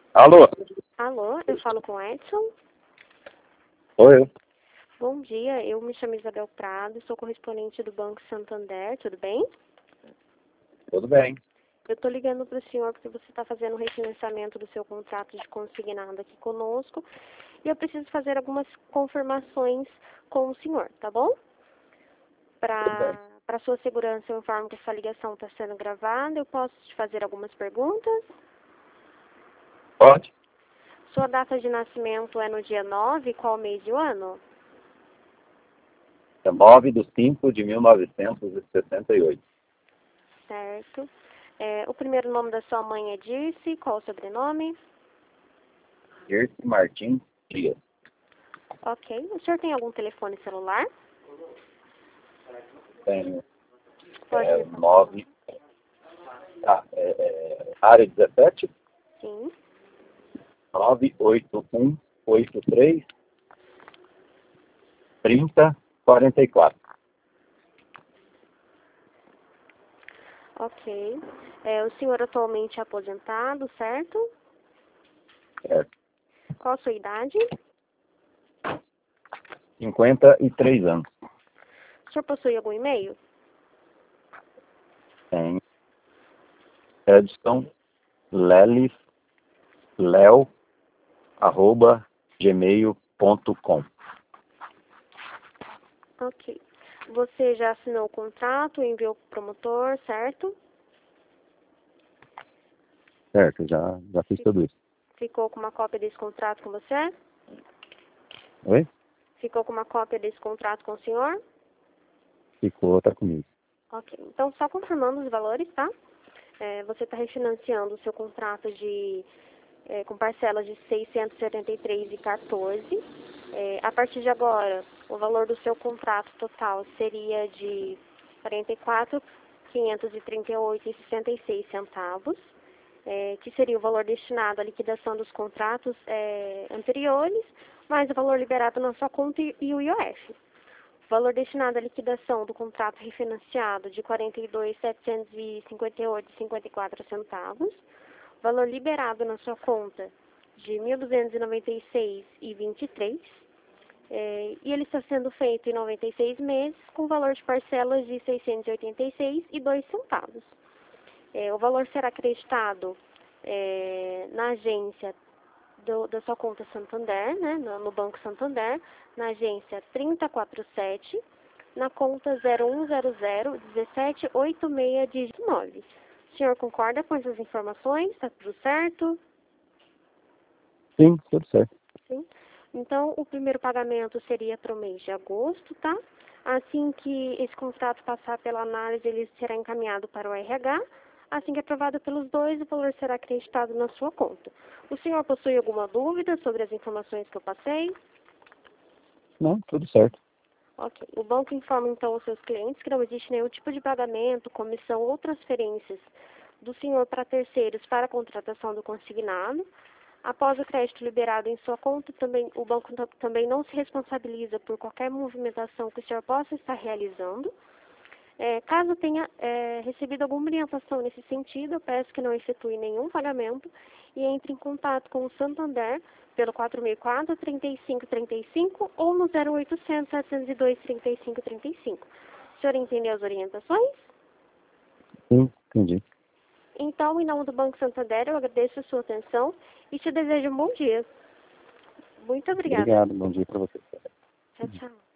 Alô? Alô, eu falo com Edson. Sou eu. Bom dia, eu me chamo Isabel Prado, sou correspondente do Banco Santander, tudo bem? Tudo bem. Eu estou ligando para o senhor porque você está fazendo o refinanciamento do seu contrato de consignado aqui conosco e eu preciso fazer algumas confirmações com o senhor, tá bom? Tudo bem. Para sua segurança, eu informo que essa ligação está sendo gravada. Eu posso te fazer algumas perguntas? Pode? Sua data de nascimento é no dia 9, qual mês e o ano? 9/5/1968. Certo. O primeiro nome da sua mãe é Dirce, qual o sobrenome? Dirce Martins Dias. Ok. O senhor tem algum telefone celular? Tenho Pode. 9. Área 17, Sim. 98183 3044. Ok. O senhor atualmente é aposentado, certo? Certo. Qual a sua idade? 53 anos. O senhor possui algum e-mail? Tenho Edson Lelis Leo @gmail.com. Ok. Você já assinou o contrato, enviou para o promotor, certo? Certo, já fiz tudo isso. Ficou com uma cópia desse contrato com você? Oi? Ficou com uma cópia desse contrato com o senhor? Ficou outra comigo. Ok. Então, só confirmando os valores, tá? Você está refinanciando o seu contrato com parcelas de R$ 673,14. A partir de agora, o valor do seu contrato total seria de R$ 44.538,66, que seria o valor destinado à liquidação dos contratos anteriores, mais o valor liberado na sua conta e o IOF. O valor destinado à liquidação do contrato refinanciado de R$ 42.758,54. Valor liberado na sua conta de R$ 1.296,23. E ele está sendo feito em 96 meses, com valor de parcelas de R$ 686,02. O valor será acreditado na agência da sua conta Santander, né, no Banco Santander, na agência 3047, na conta 01001786 dígito 9. O senhor concorda com essas informações? Está tudo certo? Sim, tudo certo. Sim. Então, o primeiro pagamento seria para o mês de agosto, tá? Assim que esse contrato passar pela análise, ele será encaminhado para o RH. Assim que aprovado pelos dois, o valor será acreditado na sua conta. O senhor possui alguma dúvida sobre as informações que eu passei? Não, tudo certo. Ok. O banco informa, então, aos seus clientes que não existe nenhum tipo de pagamento, comissão ou transferências do senhor para terceiros para a contratação do consignado. Após o crédito liberado em sua conta, o banco também não se responsabiliza por qualquer movimentação que o senhor possa estar realizando. Caso tenha recebido alguma orientação nesse sentido, eu peço que não efetue nenhum pagamento e entre em contato com o Santander pelo 464-3535 ou no 0800-702-3535. O senhor entendeu as orientações? Sim, entendi. Então, em nome do Banco Santander, eu agradeço a sua atenção e te desejo um bom dia. Muito obrigada. Obrigado, bom dia para você. Tchau, tchau.